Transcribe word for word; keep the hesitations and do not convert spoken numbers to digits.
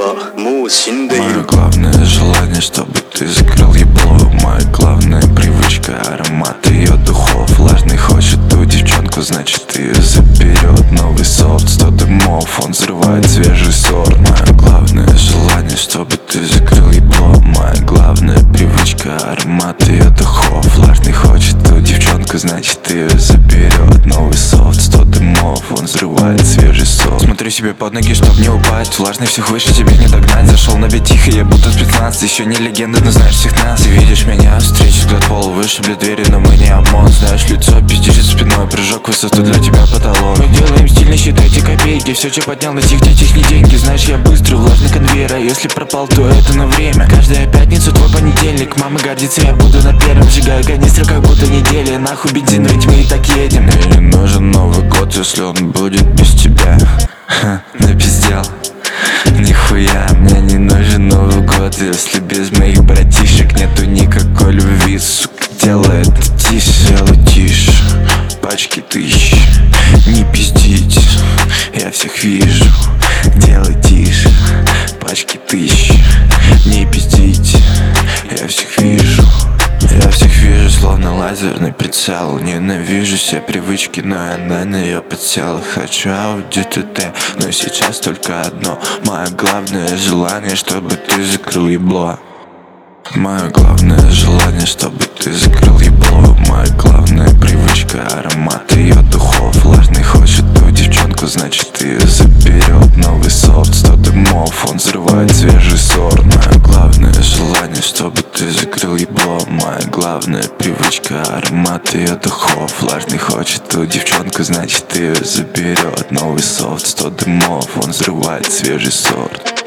はもう死んでいる。 Мое главное желание, чтобы ты закрыл ебло. Моя главная привычка, аромат ее духов. Влажный хочет ту девчонку, значит ее заберет. Новый софт, сто дымов, он взрывает свежий сорт. Мое главное желание, чтобы ты закрыл ебло. Моя главная привычка, аромат ее духов. Влажный хочет ту девчонку, значит ее заберет. Новый софт, сто дымов, он взрывает свежий сорт. Смотрю себе под ноги, чтоб не упасть. Влажный всех выше, тебе не догнать. Зашел на бит тихо, я будто спецназ. Еще не легенда, но знаешь всех нас. Ты видишь меня, встречи взгляд пол выше, бля двери, но мы не ОМОН. Знаешь лицо, пиздишь спиной, прыжок высоту для тебя потолок. Мы делаем стильно, считайте копейки. Все, что поднял на тих детях, не деньги. Знаешь, я быстрый, влажный конвейер, а если пропал, то это на время. Каждая пятница твой понедельник. Мама гордится, я буду на первом. Сжигаю канистры, как будто неделя. Нахуй бензин, ведь мы и так едем. Мне не нужен Новый год, если он будет без тебя. Ха, напиздел. Нихуя, мне не нужен Новый год, если без моих братишек нету никакой любви. Сука, делай это тише, делай тише. Пачки тысяч, не пиздить, я всех вижу. Делай тише, пачки тысяч, не пиздить, я всех вижу. Я всех вижу, словно лазерный прицел. Ненавижу все привычки, но я на нее подсел. Хочу Audi ти ти, но сейчас только одно. Мое главное желание, чтобы ты закрыл ебло. Мое главное желание, чтобы ты закрыл ебло. Моя главная привычка, аромат ее духов. Влажный хочет ту девчонку, значит ее заберет. Новый софт, сто дымов, он взрывает свежий сорт. Мое главное желание, чтобы ты закрыл ебло. Моя главная привычка, аромат ее духов. Влажный хочет ту девчонку, значит ее заберет. Новый софт, сто дымов, он взрывает свежий сорт.